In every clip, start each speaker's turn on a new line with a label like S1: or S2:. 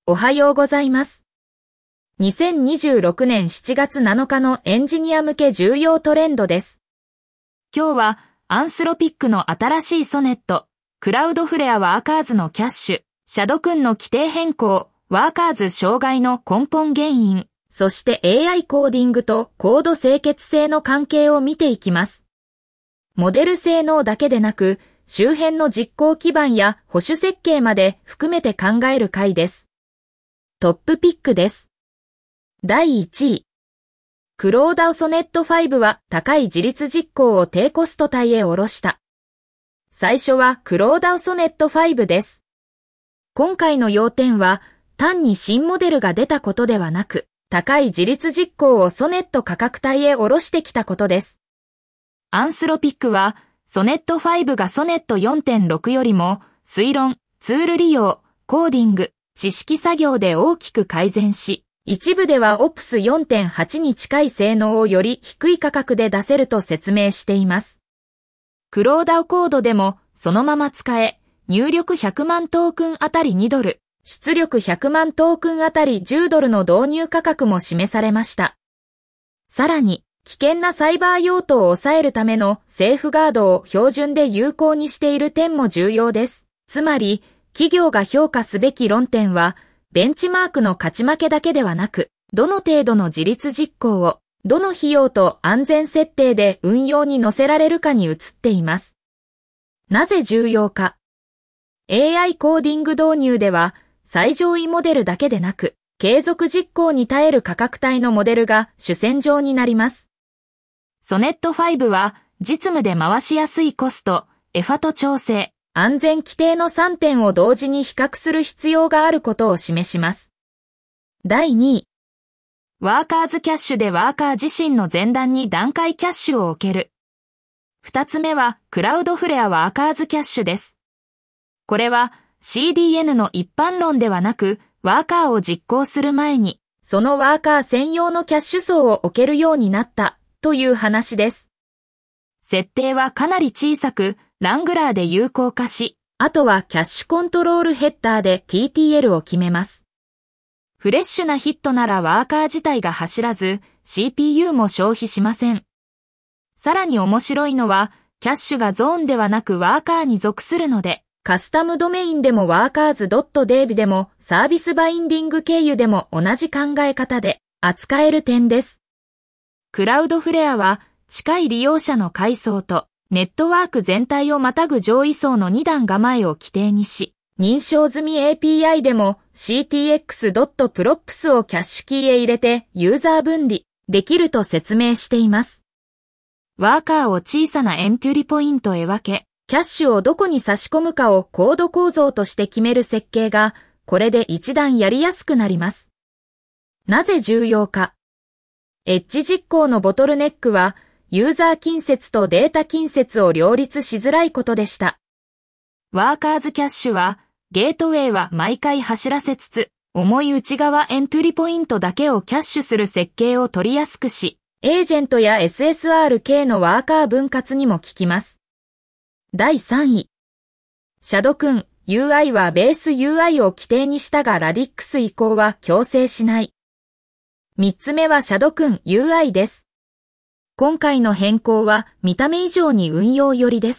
S1: おはようございます。2026年7月7日のエンジニア向け重要トレンドです。今日はアンスロピックの新しいソネット、クラウドフレアワーカーズのキャッシュ、シャドクンの規定変更、ワーカーズ障害の根本原因、そして AI コーディングとコード清潔性の関係を見ていきます。モデル性能だけでなく、周辺の実行基盤や保守設計まで含めて考える回です。トップピックです。第1位。クローダウソネット5は高い自立実行を低コスト帯へ下ろした。最初はクローダウソネット5です。今回の要点は単に新モデルが出たことではなく、高い自立実行をソネット価格帯へ下ろしてきたことです。アンスロピックはソネット5がソネット 4.6 よりも推論、ツール利用、コーディング、知識作業で大きく改善し、一部では OPS 4.8 に近い性能をより低い価格で出せると説明しています。クローダウコードでもそのまま使え、入力100万トークンあたり2ドル、出力100万トークンあたり10ドルの導入価格も示されました。さらに、危険なサイバー用途を抑えるためのセーフガードを標準で有効にしている点も重要です。つまり、企業が評価すべき論点は、ベンチマークの勝ち負けだけではなく、どの程度の自立実行を、どの費用と安全設定で運用に乗せられるかに移っています。なぜ重要か。AI コーディング導入では、最上位モデルだけでなく、継続実行に耐える価格帯のモデルが主戦場になります。ソネット5は、実務で回しやすいコスト、エファト調整、安全規定の3点を同時に比較する必要があることを示します。第2位。ワーカーズキャッシュでワーカー自身の前段に段階キャッシュを置ける。2つ目はクラウドフレアワーカーズキャッシュです。これは CDN の一般論ではなく、ワーカーを実行する前に、そのワーカー専用のキャッシュ層を置けるようになったという話です。設定はかなり小さく、ラングラーで有効化し、あとはキャッシュコントロールヘッダーで TTL を決めます。フレッシュなヒットならワーカー自体が走らず、CPU も消費しません。さらに面白いのは、キャッシュがゾーンではなくワーカーに属するので、カスタムドメインでもワーカーズ .dev でもサービスバインディング経由でも同じ考え方で扱える点です。クラウドフレアは近い利用者の階層とネットワーク全体をまたぐ上位層の2段構えを規定にし、認証済み API でも ctx.props をキャッシュキーへ入れてユーザー分離できると説明しています。ワーカーを小さなエントリポイントへ分け、キャッシュをどこに差し込むかをコード構造として決める設計が、これで一段やりやすくなります。なぜ重要か。エッジ実行のボトルネックは、ユーザー近接とデータ近接を両立しづらいことでした。ワーカーズキャッシュは、ゲートウェイは毎回走らせつつ、重い内側エントリポイントだけをキャッシュする設計を取りやすくし、エージェントや SSRK のワーカー分割にも効きます。第3位。シャドクン UI はベース UI を規定にしたがラディックス移行は強制しない。3つ目はシャドクン UI です。今回の変更は見た目以上に運用寄りです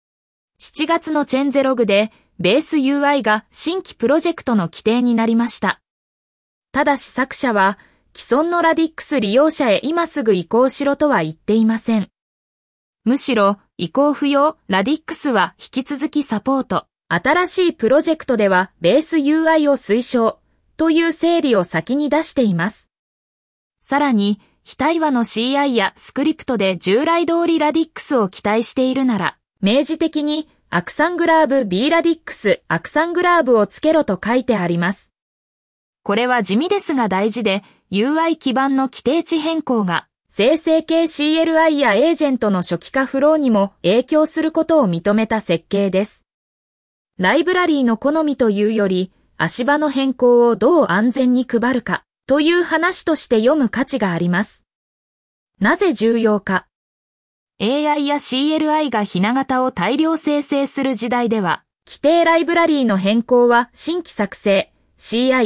S1: 。7月のチェンゼログでベース UI が新規プロジェクトの規定になりました。ただし作者は既存のラディックス利用者へ今すぐ移行しろとは言っていません。むしろ移行不要ラディックスは引き続きサポート。新しいプロジェクトではベース UI を推奨という整理を先に出しています。さらに非対話の CI やスクリプトで従来通りラディックスを期待しているなら、明示的にアクサングラーブ B ラディックスアクサングラーブをつけろと書いてあります。これは地味ですが大事で UI 基盤の規定値変更が生成系 CLI やエージェントの初期化フローにも影響することを認めた設計です。ライブラリーの好みというより足場の変更をどう安全に配るかという話として読む価値があります。なぜ重要か。AI や CLI がひな型を大量生成する時代では、規定ライブラリーの変更は新規作成、CI、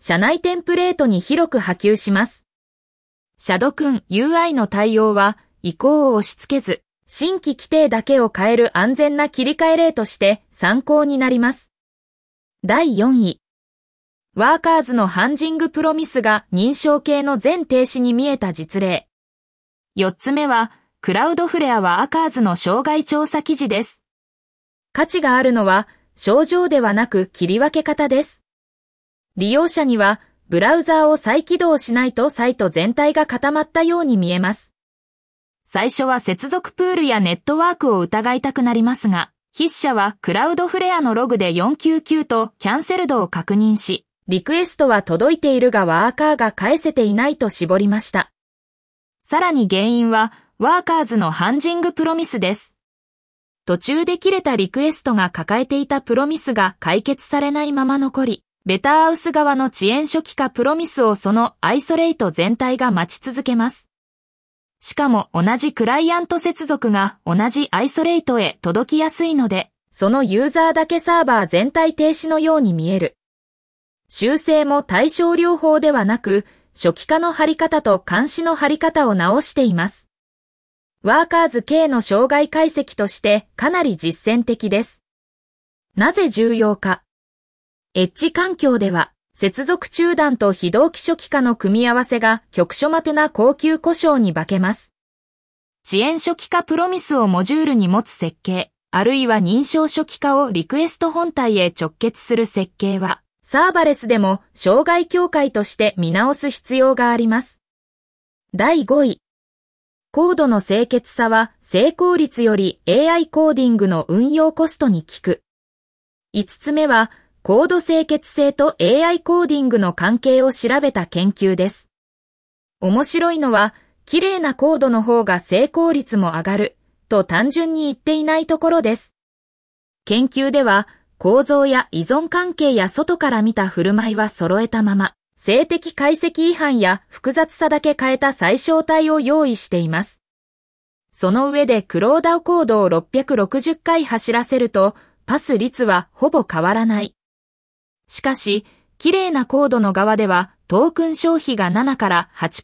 S1: 社内テンプレートに広く波及します。シャドクン UI の対応は移行を押し付けず、新規規定だけを変える安全な切り替え例として参考になります。第4位。ワーカーズのハンジングプロミスが認証系の全停止に見えた実例。4つ目は、クラウドフレアワーカーズの障害調査記事です。価値があるのは、症状ではなく切り分け方です。利用者には、ブラウザーを再起動しないとサイト全体が固まったように見えます。最初は接続プールやネットワークを疑いたくなりますが、筆者はクラウドフレアのログで499とキャンセル度を確認し、リクエストは届いているがワーカーが返せていないと絞りました。さらに原因は、ワーカーズのハンジングプロミスです。途中で切れたリクエストが抱えていたプロミスが解決されないまま残り、ベターハウス側の遅延初期化プロミスをそのアイソレイト全体が待ち続けます。しかも同じクライアント接続が同じアイソレイトへ届きやすいので、そのユーザーだけサーバー全体停止のように見える。修正も対症療法ではなく、初期化の貼り方と監視の貼り方を直しています。ワーカーズ系の障害解析としてかなり実践的です。なぜ重要か。エッジ環境では、接続中断と非同期初期化の組み合わせが局所的な高級故障に化けます。遅延初期化プロミスをモジュールに持つ設計、あるいは認証初期化をリクエスト本体へ直結する設計は、サーバレスでも障害境界として見直す必要があります。第5位。コードの清潔さは成功率より AI コーディングの運用コストに効く。5つ目は、コード清潔性と AI コーディングの関係を調べた研究です。面白いのは、綺麗なコードの方が成功率も上がる、と単純に言っていないところです。研究では、構造や依存関係や外から見た振る舞いは揃えたまま、静的解析違反や複雑さだけ変えた最小体を用意しています。その上でクローダウコードを660回走らせると、パス率はほぼ変わらない。しかし、綺麗なコードの側ではトークン消費が7から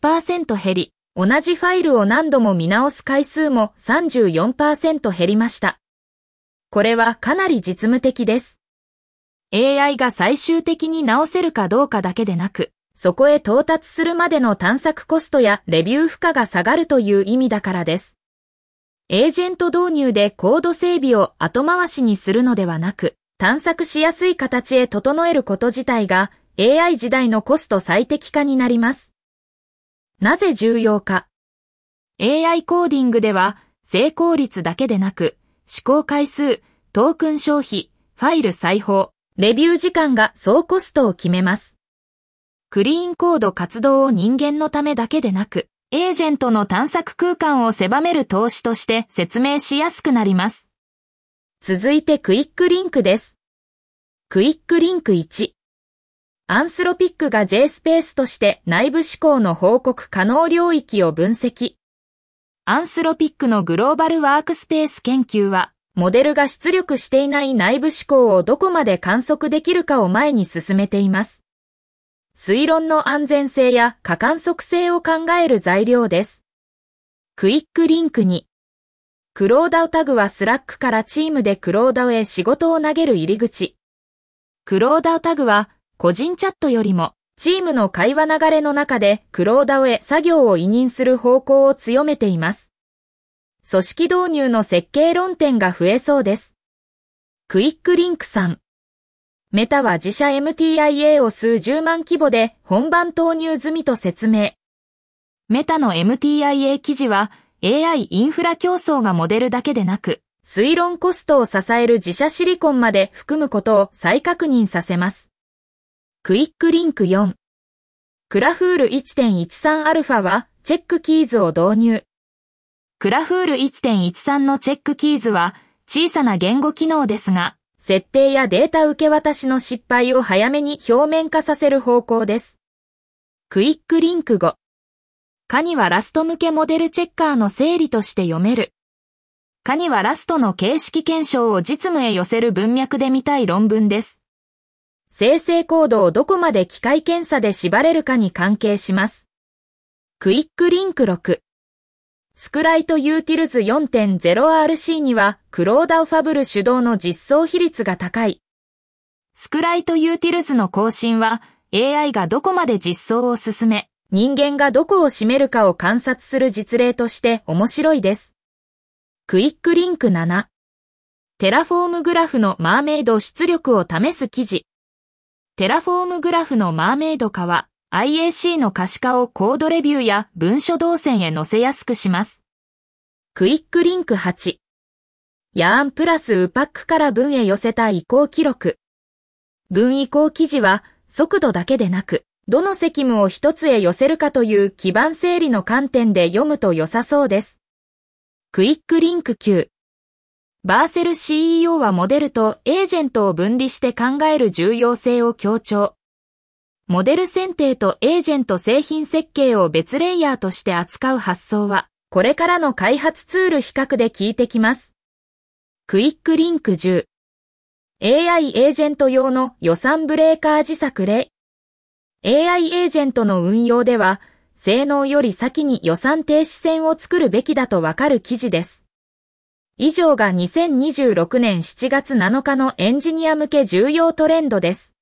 S1: 8% 減り、同じファイルを何度も見直す回数も 34% 減りました。これはかなり実務的です。AI が最終的に直せるかどうかだけでなく、そこへ到達するまでの探索コストやレビュー負荷が下がるという意味だからです。エージェント導入でコード整備を後回しにするのではなく、探索しやすい形へ整えること自体が AI 時代のコスト最適化になります。なぜ重要か。AI コーディングでは成功率だけでなく、試行回数、トークン消費、ファイル裁縫、レビュー時間が総コストを決めます。クリーンコード活動を人間のためだけでなく、エージェントの探索空間を狭める投資として説明しやすくなります。続いてクイックリンクです。クイックリンク1。アンスロピックが JSpace として内部指向の報告可能領域を分析。アンスロピックのグローバルワークスペース研究は、モデルが出力していない内部指向をどこまで観測できるかを前に進めています。推論の安全性や可観測性を考える材料です。クイックリンク2。クローダウタグはスラックからチームでクローダウへ仕事を投げる入り口。クローダウタグは個人チャットよりもチームの会話流れの中でクローダウへ作業を委任する方向を強めています。組織導入の設計論点が増えそうです。クイックリンク3。メタは自社 MTIA を数十万規模で本番投入済みと説明。メタの MTIA 記事はAI インフラ競争がモデルだけでなく、推論コストを支える自社シリコンまで含むことを再確認させます。クイックリンク4。クラフール 1.13α はチェックキーズを導入。クラフール 1.13 のチェックキーズは小さな言語機能ですが、設定やデータ受け渡しの失敗を早めに表面化させる方向です。クイックリンク5。カニはラスト向けモデルチェッカーの整理として読める。カニはラストの形式検証を実務へ寄せる文脈で見たい論文です。 生成コードをどこまで機械検査で縛れるかに関係します。クイックリンク6。スクライトユーティルズ 4.0RC にはクローダウファブル主導の実装比率が高い。スクライトユーティルズの更新は AI がどこまで実装を進め、人間がどこを占めるかを観察する実例として面白いです。クイックリンク7。テラフォームグラフのマーメイド出力を試す記事。テラフォームグラフのマーメイド化は IAC の可視化をコードレビューや文書動線へ載せやすくします。クイックリンク8。ヤーンプラスウパックから文へ寄せた移行記録。文移行記事は速度だけでなく、どの責務を一つへ寄せるかという基盤整理の観点で読むと良さそうです。クイックリンク9。バーセル CEO はモデルとエージェントを分離して考える重要性を強調。モデル選定とエージェント製品設計を別レイヤーとして扱う発想は、これからの開発ツール比較で効いてきます。クイックリンク10。AI エージェント用の予算ブレーカー自作例。AI エージェントの運用では、性能より先に予算停止線を作るべきだとわかる記事です。以上が2026年7月7日のエンジニア向け重要トレンドです。